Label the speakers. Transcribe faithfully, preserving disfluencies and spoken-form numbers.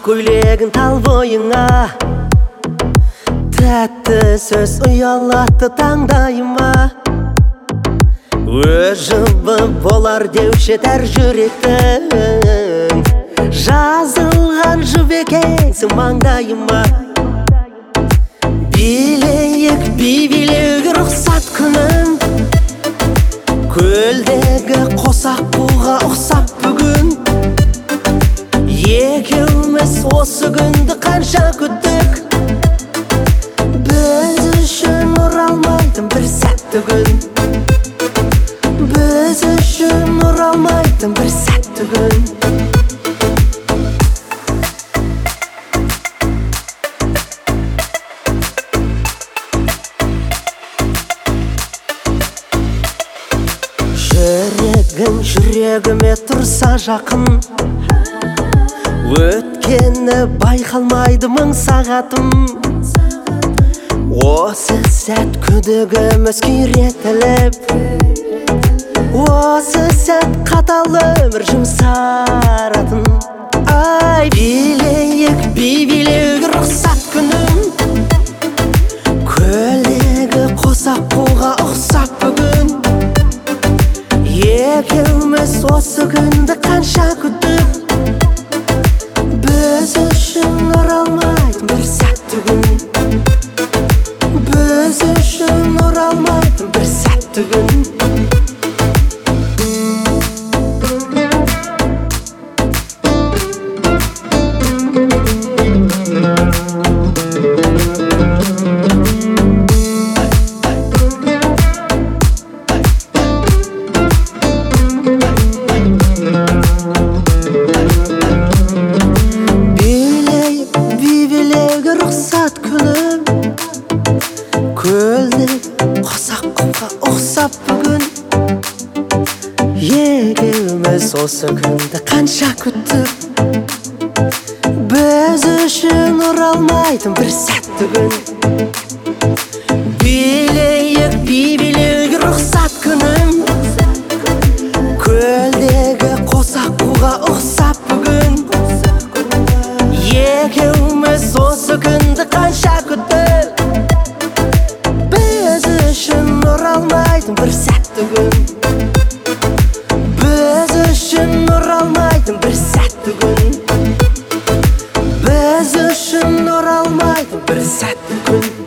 Speaker 1: көйлегін тал бойыңа, тәтті сөз ұялатты таңдайыма. Өжібі болар деуші тәр жүректің, жазылған жібекеңсің маңдайыма. Билейік би-билеуге рұқсат күнім, көлдегі қосақ буға ұқсап бүгін. Екеуміз осы күнді қанша күттік, біз үшін оралмайтын бір сәтті күн, біз үшін оралмайтын бір сәтті күн. Жүрегің жүрегіме тұрса жақын, өткені байқалмайды мың сағатым. Осы сәт күдігіміз күйретіліп, осы сәт қатал өмір жұмсаратын. Ай, билейік би-билеуге рұқсат күнім, көлдегі қосақ буға ұқсап бүгін. Екеуміз осы күнді қанша күттік, біз үшін оралмайтын бір сәтті күн, біз үшін оралмайтын бір сәтті күн. Рұқсат күнім, көлдегі қосақ құмға ұқсап бүгін. Екеуміз осы күнді қанша күттік, біз үшін оралмайтын бір сәтті күн. Билейік би-билеуге рұқсат күнім, көлдегі қосақ құмға ұқсап бүгін. Екеуміз осы күнді қанша күттік, біз үшін оралмайтын бір сәтті күн, біз үшін оралмайтын бір сәтті күн, біз үшін оралмайтын бір сәтті күн.